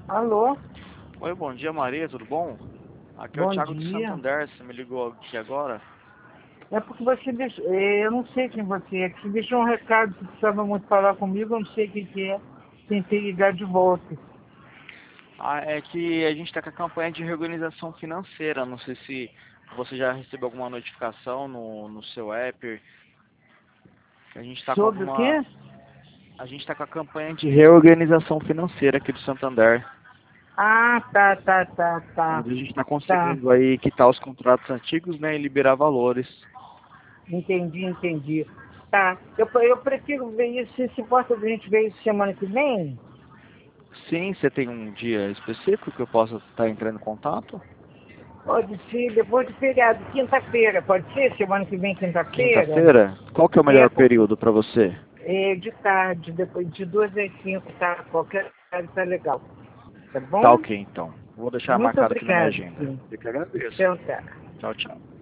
Alô, Oi, bom dia, Maria, tudo bom? Aqui é o bom Thiago do dia. Santander, você me ligou aqui agora? É porque você deixou, eu não sei quem você é, que você deixou um recado que precisava muito falar comigo, eu não sei quem que é. Tentei ligar de volta. Ah, é que a gente está com a campanha de reorganização financeira, não sei se você já recebeu alguma notificação no seu app, que a gente está com Sobre o alguma... quê? A gente está com a campanha de reorganização financeira aqui do Santander, Ah, tá. onde a gente está Tá, conseguindo aí quitar os contratos antigos, né, e liberar valores. entendi. Tá, eu prefiro ver isso, se importa a gente ver isso semana que vem? Sim, você tem um dia específico que eu possa estar entrando em contato? Pode ser depois do feriado, quinta-feira, pode ser? Semana que vem, quinta-feira? Quinta-feira? Qual que é o É, melhor período para você? de tarde, depois de 2 às 5, tá? Qualquer horário tá legal. Tá Tá bom? ok, então. Vou deixar Muito marcado aqui na minha obrigada, agenda. sim. Eu que agradeço. Então tá. Tchau, tchau.